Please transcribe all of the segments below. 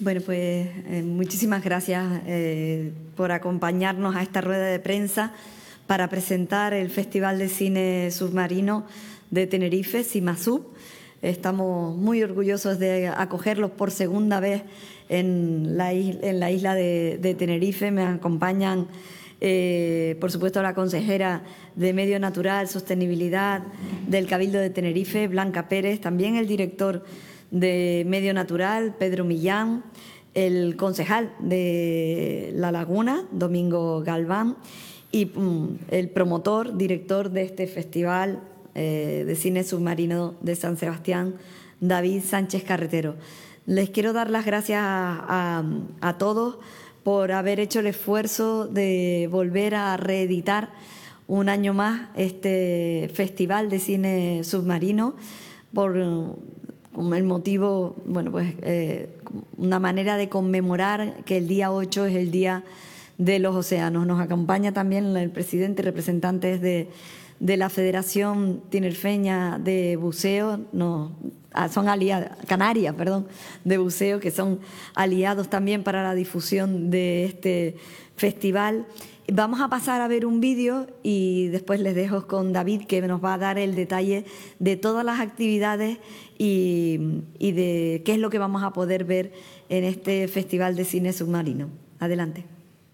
Bueno, pues muchísimas gracias por acompañarnos a esta rueda de prensa para presentar el Festival de Cine Submarino de Tenerife, CIMASUB. Estamos muy orgullosos de acogerlos por segunda vez en la isla de Tenerife. Me acompañan, por supuesto, la consejera de Medio Natural, Sostenibilidad del Cabildo de Tenerife, Blanca Pérez, también el director de Medio Natural, Pedro Millán, el concejal de La Laguna, Domingo Galván, y el promotor, director de este festival de cine submarino de San Sebastián, David Sánchez Carretero. Les quiero dar las gracias a todos por haber hecho el esfuerzo de volver a reeditar un año más este festival de cine submarino por el motivo, bueno, pues una manera de conmemorar que el día 8 es el Día de los Océanos. Nos acompaña también el presidente y representantes de la Federación Tinerfeña de Buceo, son aliados, Canarias, perdón, de buceo, que son aliados también para la difusión de este festival. Vamos a pasar a ver un vídeo y después les dejo con David, que nos va a dar el detalle de todas las actividades y de qué es lo que vamos a poder ver en este Festival de Cine Submarino. Adelante.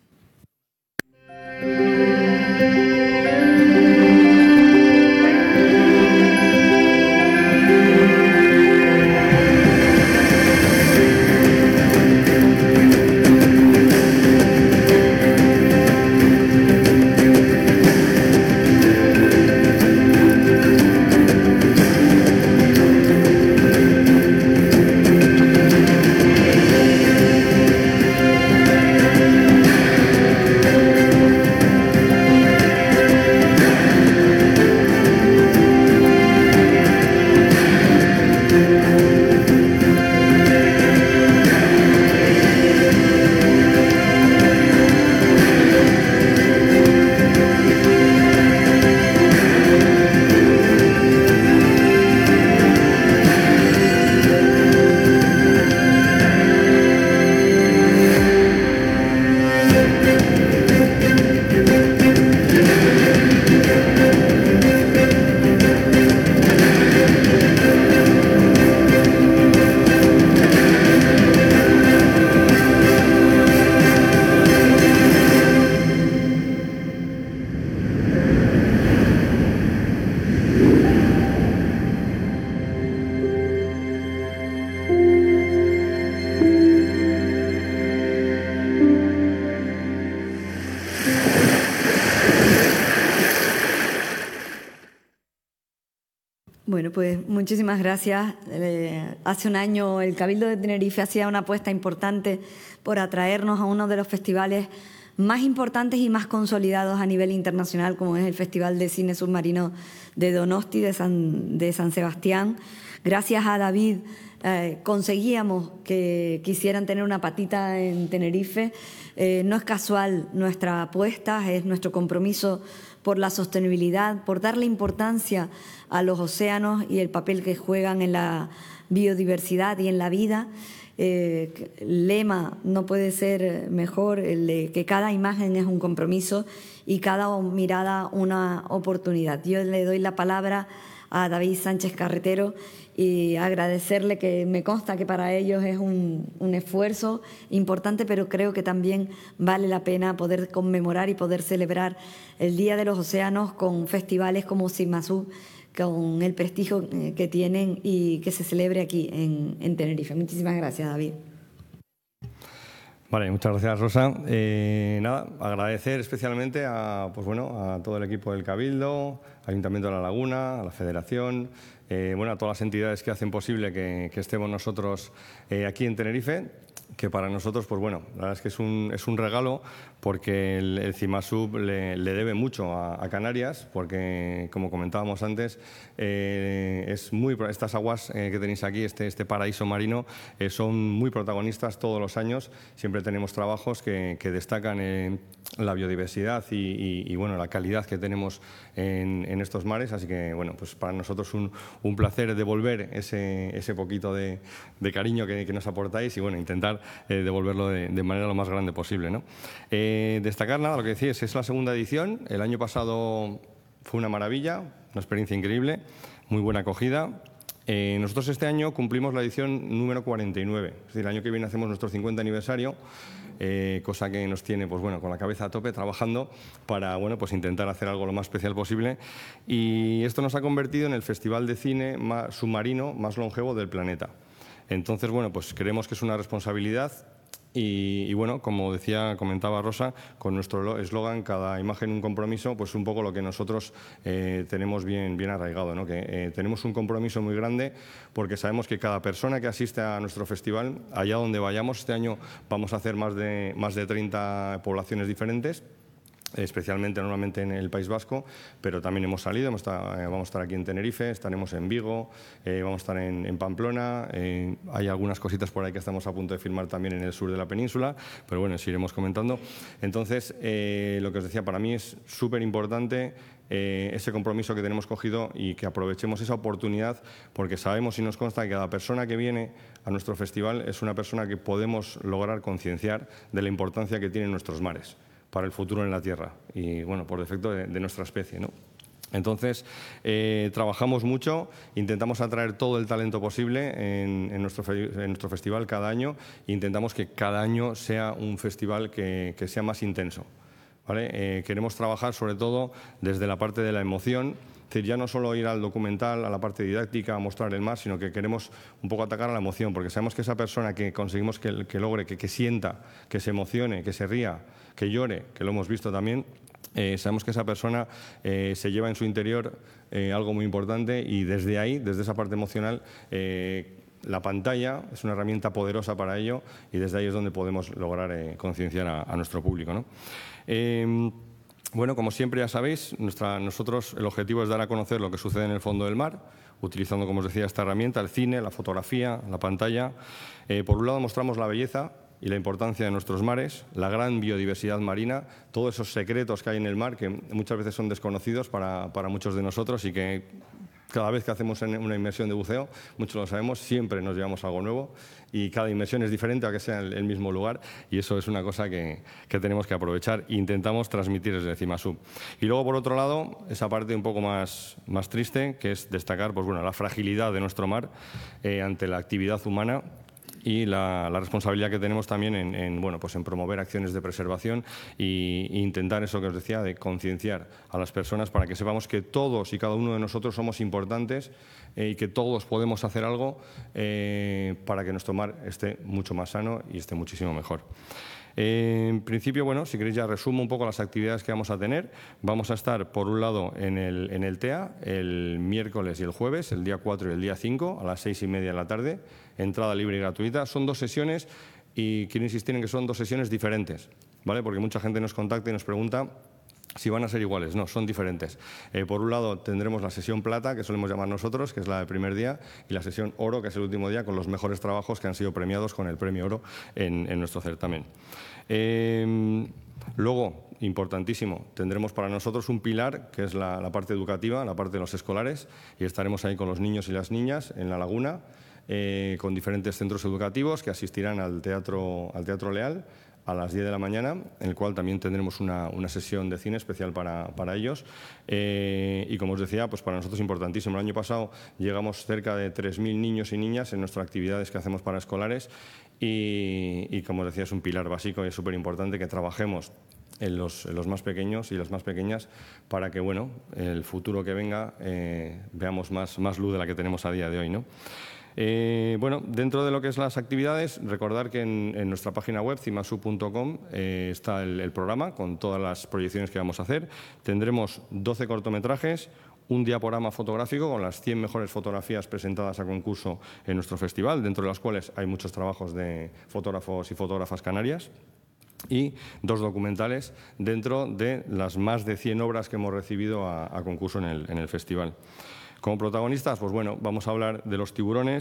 Bueno, pues muchísimas gracias. Hace un año el Cabildo de Tenerife hacía una apuesta importante por atraernos a uno de los festivales más importantes y más consolidados a nivel internacional, como es el Festival de Cine Submarino de Donosti, de San Sebastián. Gracias a David conseguíamos que quisieran tener una patita en Tenerife. No es casual nuestra apuesta, es nuestro compromiso por la sostenibilidad, por darle importancia a los océanos y el papel que juegan en la biodiversidad y en la vida. El lema no puede ser mejor, el de que cada imagen es un compromiso y cada mirada una oportunidad. Yo le doy la palabra a David Sánchez Carretero y agradecerle, que me consta que para ellos es un esfuerzo importante, pero creo que también vale la pena poder conmemorar y poder celebrar el Día de los Océanos con festivales como CIMASUB, con el prestigio que tienen y que se celebre aquí en Tenerife. Muchísimas gracias, David. Vale, muchas gracias, Rosa. Nada, agradecer especialmente a todo el equipo del Cabildo, Ayuntamiento de La Laguna, a la Federación, a todas las entidades que hacen posible que estemos nosotros aquí en Tenerife, que para nosotros, la verdad es que es un regalo, porque el CIMASUB le debe mucho a Canarias, porque, como comentábamos antes, estas aguas que tenéis aquí, este paraíso marino, son muy protagonistas todos los años. Siempre tenemos trabajos que destacan la biodiversidad y la calidad que tenemos en estos mares. Así que, pues para nosotros un placer devolver ese poquito de cariño que nos aportáis y, intentar intentar devolverlo de manera lo más grande posible, ¿no? Destacar nada, lo que decís, es la segunda edición. El año pasado fue una maravilla, una experiencia increíble, muy buena acogida. Nosotros este año cumplimos la edición número 49, es decir, el año que viene hacemos nuestro 50 aniversario, cosa que nos tiene pues, bueno, con la cabeza a tope trabajando para pues, intentar hacer algo lo más especial posible. Y esto nos ha convertido en el festival de cine submarino más longevo del planeta. Entonces, bueno, pues creemos que es una responsabilidad. Y bueno, como comentaba Rosa, con nuestro eslogan, cada imagen un compromiso, pues un poco lo que nosotros tenemos bien arraigado, ¿no? Que tenemos un compromiso muy grande porque sabemos que cada persona que asiste a nuestro festival, allá donde vayamos, este año vamos a hacer más de 30 poblaciones diferentes, especialmente normalmente en el País Vasco, pero también hemos salido, vamos a estar aquí en Tenerife, estaremos en Vigo, vamos a estar en Pamplona, hay algunas cositas por ahí que estamos a punto de filmar también en el sur de la península, pero bueno, eso iremos comentando. Entonces, lo que os decía, para mí es súper importante ese compromiso que tenemos cogido y que aprovechemos esa oportunidad, porque sabemos y nos consta que cada persona que viene a nuestro festival es una persona que podemos lograr concienciar de la importancia que tienen nuestros mares para el futuro en la Tierra y, bueno, por defecto de nuestra especie, ¿no? Entonces, trabajamos mucho, intentamos atraer todo el talento posible en nuestro festival cada año e intentamos que cada año sea un festival que sea más intenso, ¿vale? Queremos trabajar sobre todo desde la parte de la emoción. Es decir, ya no solo ir al documental, a la parte didáctica, a mostrar el mar, sino que queremos un poco atacar a la emoción, porque sabemos que esa persona que conseguimos que logre, que sienta, que se emocione, que se ría, que llore, que lo hemos visto también, sabemos que esa persona se lleva en su interior algo muy importante y desde ahí, desde esa parte emocional, la pantalla es una herramienta poderosa para ello y desde ahí es donde podemos lograr concienciar a nuestro público, ¿no? Bueno, como siempre ya sabéis, nosotros el objetivo es dar a conocer lo que sucede en el fondo del mar, utilizando, como os decía, esta herramienta, el cine, la fotografía, la pantalla. Por un lado mostramos la belleza y la importancia de nuestros mares, la gran biodiversidad marina, todos esos secretos que hay en el mar que muchas veces son desconocidos para muchos de nosotros y que cada vez que hacemos una inmersión de buceo, muchos lo sabemos, siempre nos llevamos algo nuevo y cada inmersión es diferente aunque sea en el mismo lugar y eso es una cosa que tenemos que aprovechar e intentamos transmitir desde CIMASUB. Y luego, por otro lado, esa parte un poco más triste, que es destacar pues, bueno, la fragilidad de nuestro mar ante la actividad humana y la responsabilidad que tenemos también en promover acciones de preservación e intentar eso que os decía, de concienciar a las personas para que sepamos que todos y cada uno de nosotros somos importantes y que todos podemos hacer algo para que nuestro mar esté mucho más sano y esté muchísimo mejor. En principio, bueno, si queréis ya resumo un poco las actividades que vamos a tener. Vamos a estar, por un lado, en el TEA, el miércoles y el jueves, el día 4 y el día 5, a las 6:30 de la tarde, entrada libre y gratuita. Son 2 sesiones y quiero insistir en que son 2 sesiones diferentes, ¿vale? Porque mucha gente nos contacta y nos pregunta si van a ser iguales. No, son diferentes. Por un lado tendremos la sesión plata, que solemos llamar nosotros, que es la del primer día, y la sesión oro, que es el último día, con los mejores trabajos que han sido premiados con el premio oro en nuestro certamen. Luego, importantísimo, tendremos para nosotros un pilar, que es la parte educativa, la parte de los escolares, y estaremos ahí con los niños y las niñas en la laguna, con diferentes centros educativos que asistirán al Teatro Leal, a las 10 de la mañana, en el cual también tendremos una sesión de cine especial para ellos. Y como os decía, pues para nosotros es importantísimo. El año pasado llegamos cerca de 3.000 niños y niñas en nuestras actividades que hacemos para escolares y como os decía, es un pilar básico y es súper importante que trabajemos en los más pequeños y las más pequeñas para que, bueno, el futuro que venga veamos más luz de la que tenemos a día de hoy, ¿no? Bueno, dentro de lo que es las actividades, recordar que en nuestra página web, cimasub.com, está el programa con todas las proyecciones que vamos a hacer. Tendremos 12 cortometrajes, un diaporama fotográfico con las 100 mejores fotografías presentadas a concurso en nuestro festival, dentro de las cuales hay muchos trabajos de fotógrafos y fotógrafas canarias, y 2 documentales dentro de las más de 100 obras que hemos recibido a concurso en el festival. Como protagonistas, pues bueno, vamos a hablar de los tiburones,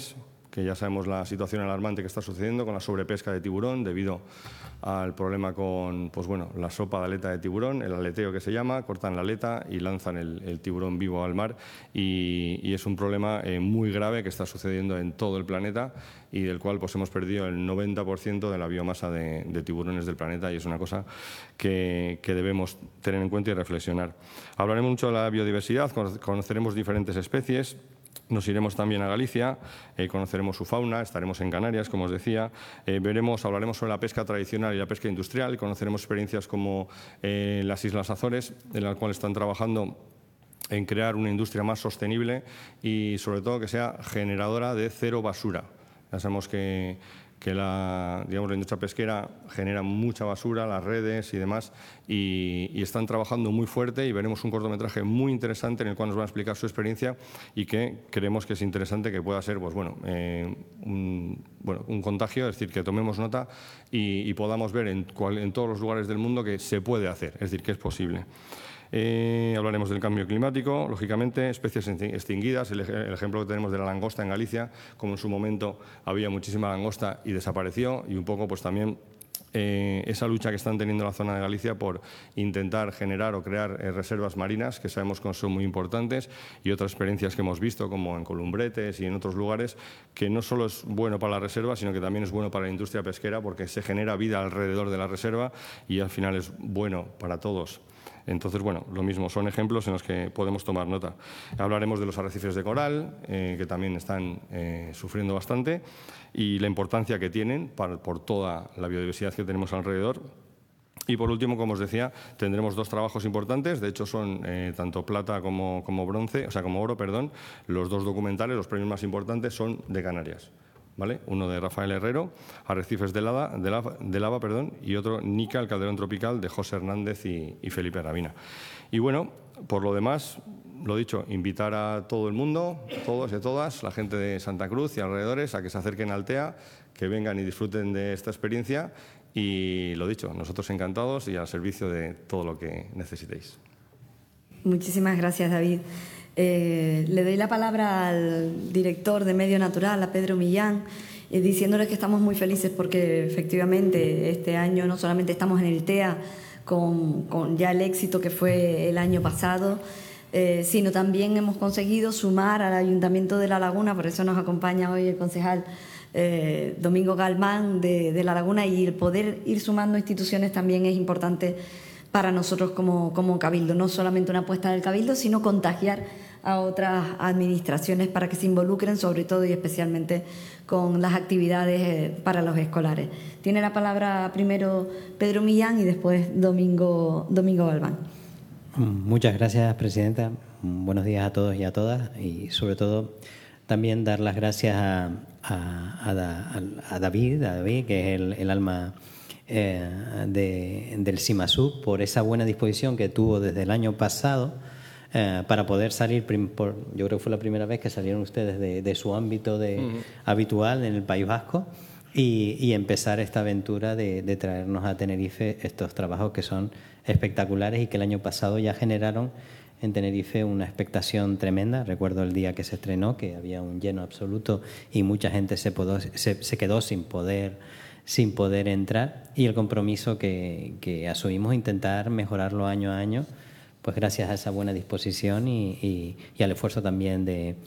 que ya sabemos la situación alarmante que está sucediendo con la sobrepesca de tiburón debido al problema con pues bueno, la sopa de aleta de tiburón, el aleteo que se llama, cortan la aleta y lanzan el tiburón vivo al mar y es un problema muy grave que está sucediendo en todo el planeta y del cual pues, hemos perdido el 90% de la biomasa de tiburones del planeta y es una cosa que debemos tener en cuenta y reflexionar. Hablaremos mucho de la biodiversidad, conoceremos diferentes especies. Nos iremos también a Galicia, conoceremos su fauna, estaremos en Canarias, como os decía, hablaremos sobre la pesca tradicional y la pesca industrial, conoceremos experiencias como las Islas Azores, en las cuales están trabajando en crear una industria más sostenible y, sobre todo, que sea generadora de cero basura. Ya sabemos que la industria pesquera genera mucha basura, las redes y demás, y están trabajando muy fuerte y veremos un cortometraje muy interesante en el cual nos van a explicar su experiencia y que creemos que es interesante que pueda ser pues, un contagio, es decir, que tomemos nota y podamos ver en todos los lugares del mundo que se puede hacer, es decir, que es posible. Hablaremos del cambio climático, lógicamente, especies extinguidas, el ejemplo que tenemos de la langosta en Galicia, como en su momento había muchísima langosta y desapareció, y un poco pues también esa lucha que están teniendo en la zona de Galicia por intentar generar o crear reservas marinas, que sabemos que son muy importantes, y otras experiencias que hemos visto, como en Columbretes y en otros lugares, que no solo es bueno para la reserva, sino que también es bueno para la industria pesquera, porque se genera vida alrededor de la reserva y al final es bueno para todos. Entonces, bueno, lo mismo, son ejemplos en los que podemos tomar nota. Hablaremos de los arrecifes de coral, que también están sufriendo bastante, y la importancia que tienen por toda la biodiversidad que tenemos alrededor. Y, por último, como os decía, tendremos dos trabajos importantes, de hecho son tanto plata como oro, perdón. Los dos documentales, los premios más importantes, son de Canarias. ¿Vale? Uno de Rafael Herrero, Arrecifes de lava, y otro Nica, el calderón tropical, de José Hernández y Felipe Ravina. Y bueno, por lo demás, lo dicho, invitar a todo el mundo, todos y todas, la gente de Santa Cruz y alrededores, a que se acerquen a Altea, que vengan y disfruten de esta experiencia y, lo dicho, nosotros encantados y al servicio de todo lo que necesitéis. Muchísimas gracias, David. Le doy la palabra al director de Medio Natural, a Pedro Millán, diciéndole que estamos muy felices porque efectivamente este año no solamente estamos en el TEA con ya el éxito que fue el año pasado, sino también hemos conseguido sumar al Ayuntamiento de La Laguna, por eso nos acompaña hoy el concejal Domingo Galmán de La Laguna, y el poder ir sumando instituciones también es importante para nosotros como Cabildo, no solamente una apuesta del Cabildo, sino contagiar a otras administraciones para que se involucren sobre todo y especialmente con las actividades para los escolares. Tiene la palabra primero Pedro Millán y después Domingo Galván. Muchas gracias, presidenta. Buenos días a todos y a todas, y sobre todo también dar las gracias a David, que es el alma del CIMASUB, por esa buena disposición que tuvo desde el año pasado para poder salir, yo creo que fue la primera vez que salieron ustedes de su ámbito habitual en el País Vasco y empezar esta aventura de traernos a Tenerife estos trabajos que son espectaculares y que el año pasado ya generaron en Tenerife una expectación tremenda. Recuerdo el día que se estrenó, que había un lleno absoluto y mucha gente se quedó sin poder entrar, y el compromiso que asumimos intentar mejorarlo año a año, pues gracias a esa buena disposición y al esfuerzo también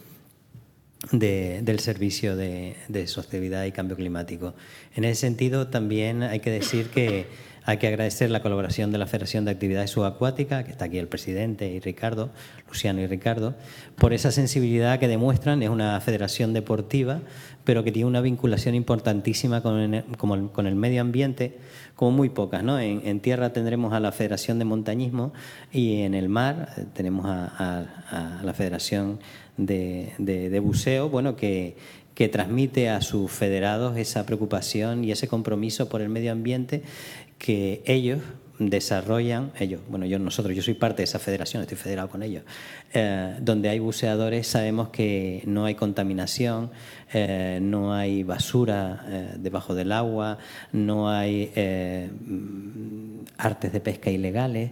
del Servicio de Sostenibilidad y Cambio Climático. En ese sentido, también hay que decir que hay que agradecer la colaboración de la Federación de Actividades Subacuáticas, que está aquí el presidente y Luciano y Ricardo, por esa sensibilidad que demuestran. Es una federación deportiva, pero que tiene una vinculación importantísima con el medio ambiente, como muy pocas, ¿no? En tierra tendremos a la Federación de Montañismo y en el mar tenemos a la Federación de Buceo, bueno, que transmite a sus federados esa preocupación y ese compromiso por el medio ambiente que ellos desarrollan. Yo soy parte de esa federación, estoy federado con ellos. Donde hay buceadores sabemos que no hay contaminación, no hay basura debajo del agua, no hay artes de pesca ilegales.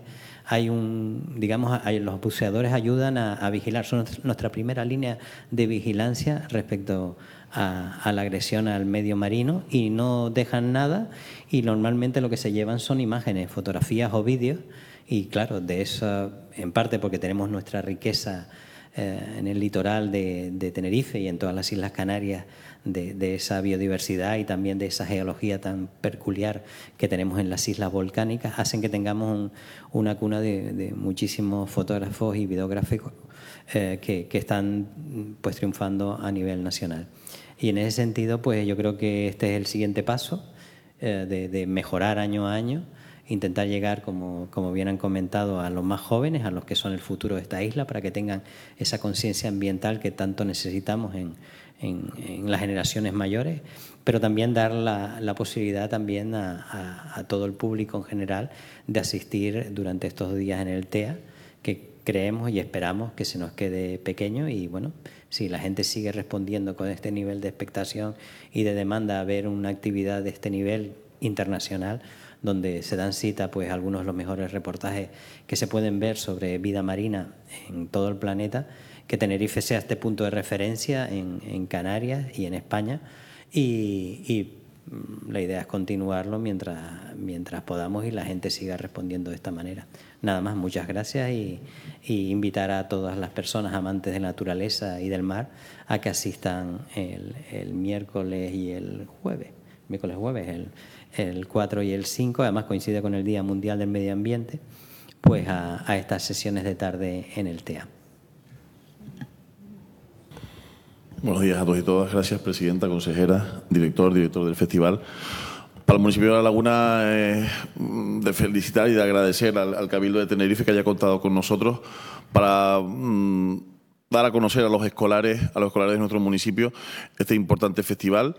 los buceadores ayudan a vigilar, son nuestra primera línea de vigilancia respecto a la agresión al medio marino, y no dejan nada, y normalmente lo que se llevan son imágenes, fotografías o vídeos, y claro, de eso, en parte porque tenemos nuestra riqueza en el litoral de Tenerife y en todas las Islas Canarias, de esa biodiversidad y también de esa geología tan peculiar que tenemos en las islas volcánicas, hacen que tengamos una cuna de muchísimos fotógrafos y videógrafos que están pues triunfando a nivel nacional. Y en ese sentido, pues yo creo que este es el siguiente paso, de mejorar año a año, intentar llegar, como bien han comentado, a los más jóvenes, a los que son el futuro de esta isla, para que tengan esa conciencia ambiental que tanto necesitamos en las generaciones mayores, pero también dar la posibilidad también a todo el público en general de asistir durante estos días en el TEA, que creemos y esperamos que se nos quede pequeño. Y bueno, si la gente sigue respondiendo con este nivel de expectación y de demanda a ver una actividad de este nivel internacional, donde se dan cita pues algunos de los mejores reportajes que se pueden ver sobre vida marina en todo el planeta, que Tenerife sea este punto de referencia en Canarias y en España, y la idea es continuarlo mientras podamos y la gente siga respondiendo de esta manera. Nada más, muchas gracias, y invitar a todas las personas amantes de la naturaleza y del mar a que asistan el miércoles y el jueves. El 4 y el 5, además coincide con el Día Mundial del Medio Ambiente, pues a estas sesiones de tarde en el TEA. Buenos días a todos y todas. Gracias, presidenta, consejera, director del festival. Para el municipio de La Laguna, de felicitar y de agradecer al Cabildo de Tenerife que haya contado con nosotros para dar a conocer a los escolares de nuestro municipio este importante festival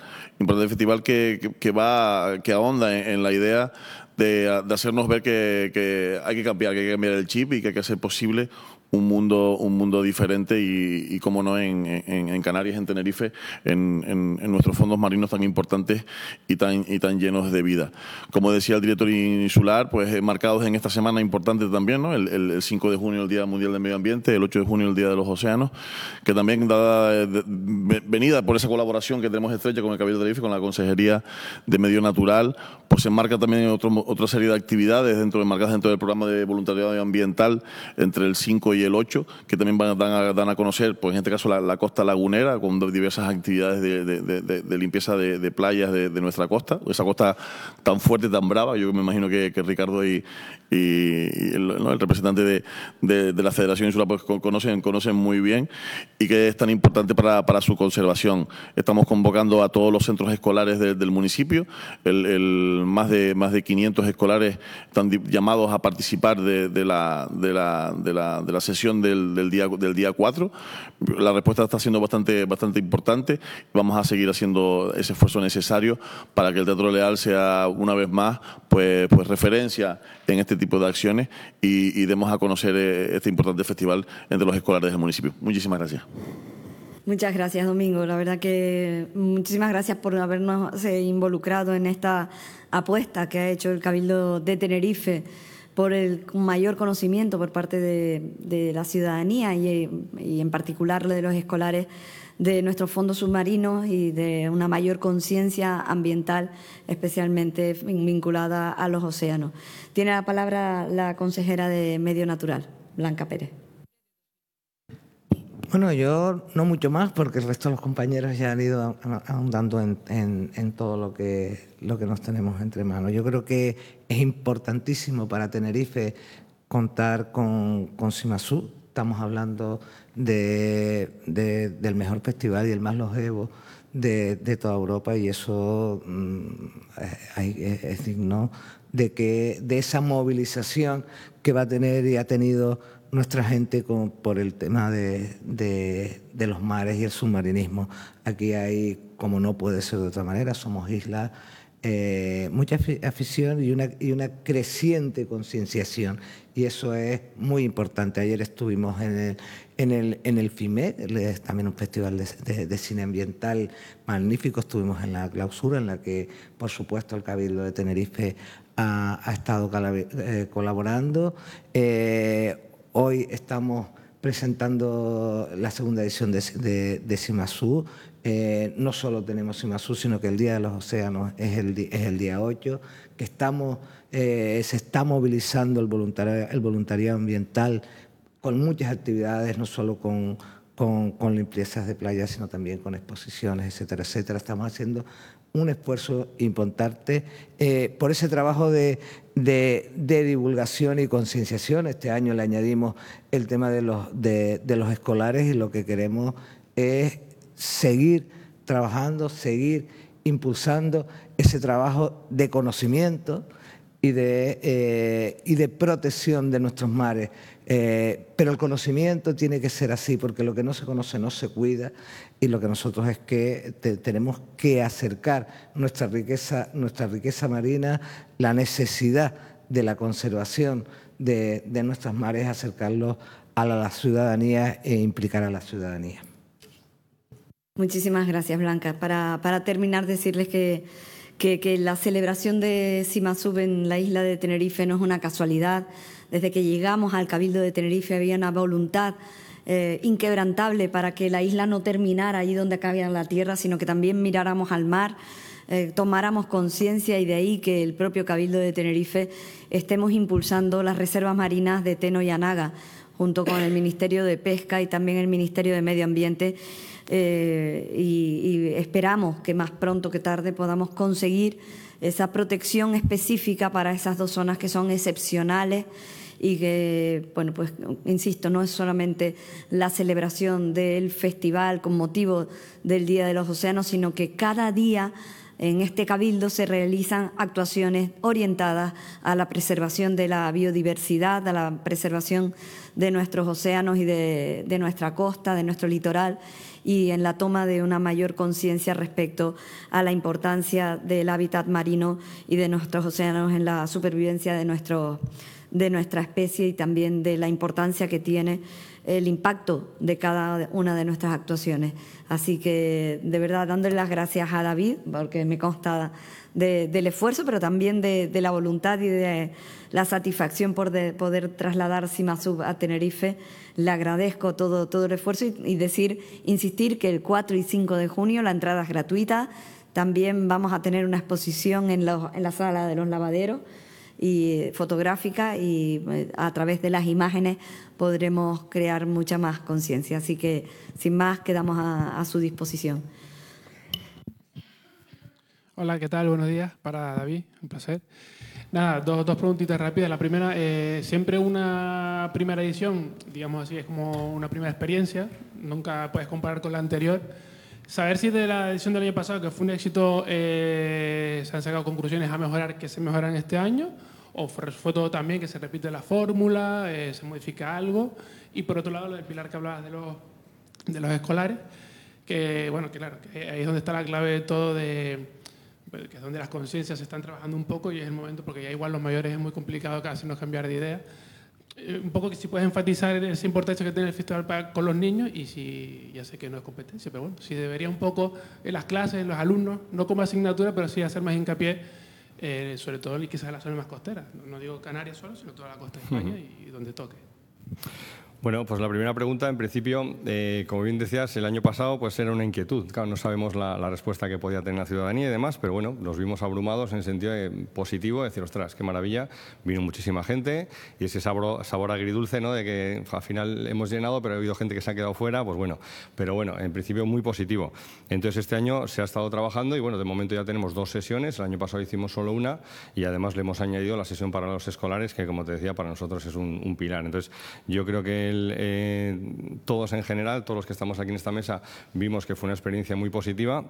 que ahonda en la idea de hacernos ver que hay que cambiar el chip y que hay que hacer posible un mundo diferente y cómo no, en Canarias, en Tenerife, en nuestros fondos marinos tan importantes y tan llenos de vida. Como decía el director insular, pues marcados en esta semana importante también, ¿no? El 5 de junio, el Día Mundial del Medio Ambiente, el 8 de junio, el Día de los Océanos, que también dada venida por esa colaboración que tenemos estrecha con el Cabildo de Tenerife, con la Consejería de Medio Natural, pues se enmarca también otra serie de actividades enmarcadas dentro del programa de voluntariado ambiental entre el 5 y el 8, que también dan a conocer, pues en este caso la costa lagunera, con diversas actividades de limpieza de playas de nuestra costa, esa costa tan fuerte, tan brava. Yo me imagino que Ricardo y el representante de la Federación Insular pues conocen muy bien, y que es tan importante para su conservación. Estamos convocando a todos los centros escolares del municipio. Más de 500 escolares están llamados a participar de la sesión del día 4. La respuesta está siendo bastante importante. Vamos a seguir haciendo ese esfuerzo necesario para que el Teatro Leal sea una vez más pues referencia en este tipo de acciones y demos a conocer este importante festival entre los escolares del municipio. Muchísimas gracias. Muchas gracias, Domingo. La verdad que muchísimas gracias por habernos involucrado en esta apuesta que ha hecho el Cabildo de Tenerife por el mayor conocimiento por parte de la ciudadanía y en particular de los escolares de nuestros fondos submarinos y de una mayor conciencia ambiental, especialmente vinculada a los océanos. Tiene la palabra la consejera de Medio Natural, Blanca Pérez. Bueno, yo no mucho más, porque el resto de los compañeros ya han ido ahondando en todo lo que nos tenemos entre manos. Yo creo que es importantísimo para Tenerife contar con Simasub. Estamos hablando del mejor festival y el más longevo de toda Europa, y eso es digno de esa movilización que va a tener y ha tenido nuestra gente por el tema de los mares y el submarinismo. Aquí hay, como no puede ser de otra manera, somos islas, mucha afición y una creciente concienciación, y eso es muy importante. Ayer estuvimos en el FIME, también un festival de cine ambiental magnífico. Estuvimos en la clausura, en la que, por supuesto, el Cabildo de Tenerife ha estado colaborando. Hoy estamos presentando la segunda edición de Simasú. No solo tenemos Simasú, sino que el Día de los Océanos es el día 8, que se está movilizando el voluntariado ambiental con muchas actividades, no solo con limpiezas de playa, sino también con exposiciones, etcétera, etcétera. Estamos haciendo un esfuerzo importante por ese trabajo de divulgación y concienciación. Este año le añadimos el tema de los escolares, y lo que queremos es seguir trabajando, seguir impulsando ese trabajo de conocimiento y de protección de nuestros mares. Pero el conocimiento tiene que ser así, porque lo que no se conoce no se cuida, y lo que nosotros es que tenemos que acercar nuestra riqueza marina, la necesidad de la conservación de nuestros mares, acercarlos a la ciudadanía e implicar a la ciudadanía. Muchísimas gracias, Blanca. Para terminar, decirles que la celebración de Simasub en la isla de Tenerife no es una casualidad. Desde que llegamos al Cabildo de Tenerife había una voluntad inquebrantable para que la isla no terminara allí donde acababa la tierra, sino que también miráramos al mar, tomáramos conciencia, y de ahí que el propio Cabildo de Tenerife estemos impulsando las reservas marinas de Teno y Anaga, junto con el Ministerio de Pesca y también el Ministerio de Medio Ambiente. Y esperamos que más pronto que tarde podamos conseguir esa protección específica para esas dos zonas que son excepcionales, y que, bueno, pues insisto, no es solamente la celebración del festival con motivo del Día de los Océanos, sino que cada día en este Cabildo se realizan actuaciones orientadas a la preservación de la biodiversidad, a la preservación de nuestros océanos y de nuestra costa, de nuestro litoral, y en la toma de una mayor conciencia respecto a la importancia del hábitat marino y de nuestros océanos en la supervivencia de nuestra especie, y también de la importancia que tiene el impacto de cada una de nuestras actuaciones. Así que, de verdad, dándole las gracias a David, porque me consta del esfuerzo, pero también de la voluntad y de la satisfacción por poder trasladar Simasub a Tenerife. Le agradezco todo el esfuerzo, y insistir que el 4 y 5 de junio la entrada es gratuita. También vamos a tener una exposición en la sala de los lavaderos y fotográfica, y a través de las imágenes podremos crear mucha más conciencia. Así que, sin más, quedamos a su disposición. Hola, ¿qué tal? Buenos días. Para David, un placer. Nada, dos preguntitas rápidas. La primera, siempre una primera edición, digamos así, es como una primera experiencia, nunca puedes comparar con la anterior. Saber si de la edición del año pasado, que fue un éxito, se han sacado conclusiones a mejorar, que se mejoran este año, o fue todo también que se repite la fórmula, se modifica algo. Y por otro lado, lo del pilar que hablabas de los escolares, que bueno, claro, que ahí es donde está la clave de todo, que es donde las conciencias se están trabajando un poco, y es el momento, porque ya igual los mayores es muy complicado casi no cambiar de idea. Un poco que si puedes enfatizar esa importancia que tiene el festival con los niños, y si, ya sé que no es competencia, pero bueno, si debería un poco en las clases, los alumnos, no como asignatura, pero sí hacer más hincapié, sobre todo y quizás en las zonas más costeras. No digo Canarias solo, sino toda la costa de España y donde toque. Bueno, pues la primera pregunta, en principio, como bien decías, el año pasado pues era una inquietud. Claro, no sabemos la respuesta que podía tener la ciudadanía y demás, pero bueno, nos vimos abrumados en el sentido positivo, de decir, ostras, qué maravilla, vino muchísima gente, y ese sabor agridulce, ¿no?, de que al final hemos llenado, pero ha habido gente que se ha quedado fuera, pues bueno, pero bueno, en principio muy positivo. Entonces este año se ha estado trabajando, y bueno, de momento ya tenemos 2 sesiones, el año pasado hicimos solo una, y además le hemos añadido la sesión para los escolares, que como te decía, para nosotros es un pilar. Entonces yo creo que todos en general, todos los que estamos aquí en esta mesa, vimos que fue una experiencia muy positiva.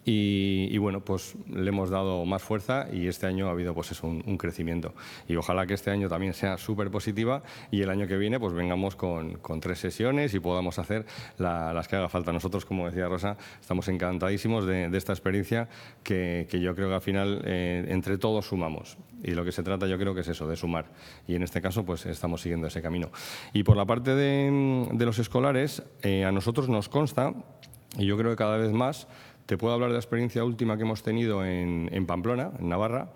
Y bueno, pues le hemos dado más fuerza y este año ha habido pues eso, un crecimiento. Y ojalá que este año también sea súper positiva y el año que viene pues vengamos con 3 sesiones y podamos hacer las que haga falta. Nosotros, como decía Rosa, estamos encantadísimos de esta experiencia que yo creo que al final entre todos sumamos. Y lo que se trata yo creo que es eso, de sumar. Y en este caso pues estamos siguiendo ese camino. Y por la parte de los escolares, a nosotros nos consta, y yo creo que cada vez más, te puedo hablar de la experiencia última que hemos tenido en Pamplona, en Navarra,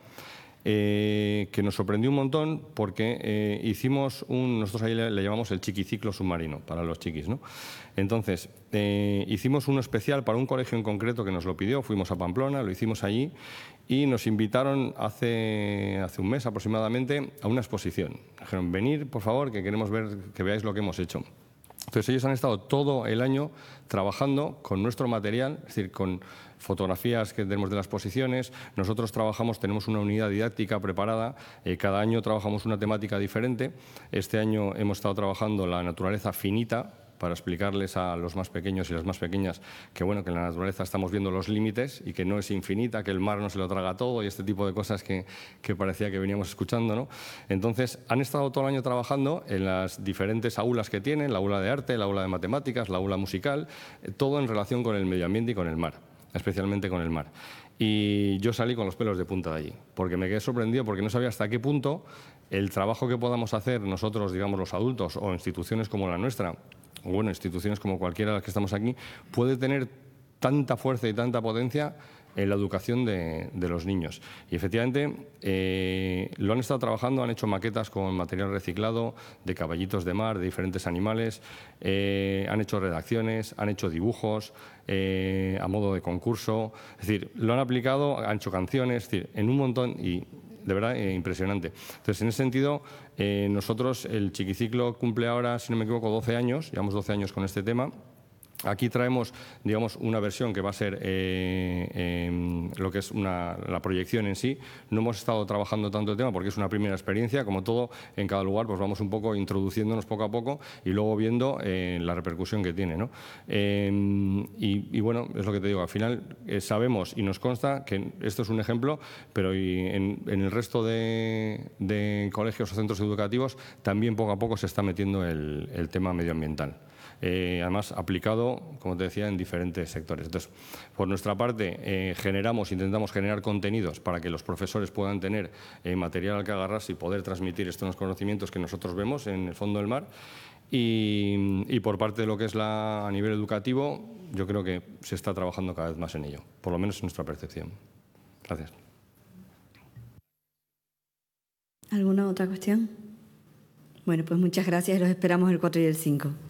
que nos sorprendió un montón porque hicimos nosotros ahí le llamamos el chiquiciclo submarino para los chiquis, ¿no? Entonces, hicimos uno especial para un colegio en concreto que nos lo pidió, fuimos a Pamplona, lo hicimos allí y nos invitaron hace un mes aproximadamente a una exposición. Dijeron, venid, por favor, que queremos ver, que veáis lo que hemos hecho. Entonces ellos han estado todo el año trabajando con nuestro material, es decir, con fotografías que tenemos de las exposiciones. Nosotros tenemos una unidad didáctica preparada, cada año trabajamos una temática diferente. Este año hemos estado trabajando la naturaleza finita, para explicarles a los más pequeños y las más pequeñas que, bueno, que en la naturaleza estamos viendo los límites y que no es infinita, que el mar no se lo traga todo y este tipo de cosas que parecía que veníamos escuchando, ¿no? Entonces, han estado todo el año trabajando en las diferentes aulas que tienen, la aula de arte, la aula de matemáticas, la aula musical, todo en relación con el medio ambiente y con el mar, especialmente con el mar. Y yo salí con los pelos de punta de allí, porque me quedé sorprendido, porque no sabía hasta qué punto el trabajo que podamos hacer nosotros, digamos, los adultos o instituciones como la nuestra, o bueno, instituciones como cualquiera de las que estamos aquí, puede tener tanta fuerza y tanta potencia en la educación de los niños. Y efectivamente lo han estado trabajando, han hecho maquetas con material reciclado, de caballitos de mar, de diferentes animales, han hecho redacciones, han hecho dibujos a modo de concurso, es decir, lo han aplicado, han hecho canciones, es decir, en un montón y de verdad impresionante. Entonces, en ese sentido, nosotros, el Chiquiciclo cumple ahora, si no me equivoco, 12 años, llevamos 12 años con este tema. Aquí traemos, digamos, una versión que va a ser lo que es la proyección en sí. No hemos estado trabajando tanto el tema porque es una primera experiencia. Como todo, en cada lugar pues vamos un poco introduciéndonos poco a poco y luego viendo la repercusión que tiene, ¿no? Y bueno, es lo que te digo, al final sabemos y nos consta que esto es un ejemplo, pero en el resto de colegios o centros educativos también poco a poco se está metiendo el tema medioambiental. Además aplicado, como te decía, en diferentes sectores. Entonces, por nuestra parte, intentamos generar contenidos para que los profesores puedan tener material al que agarrarse y poder transmitir estos conocimientos que nosotros vemos en el fondo del mar. Y por parte de lo que es a nivel educativo, yo creo que se está trabajando cada vez más en ello, por lo menos es nuestra percepción. Gracias. ¿Alguna otra cuestión? Bueno, pues muchas gracias y los esperamos el 4 y el 5.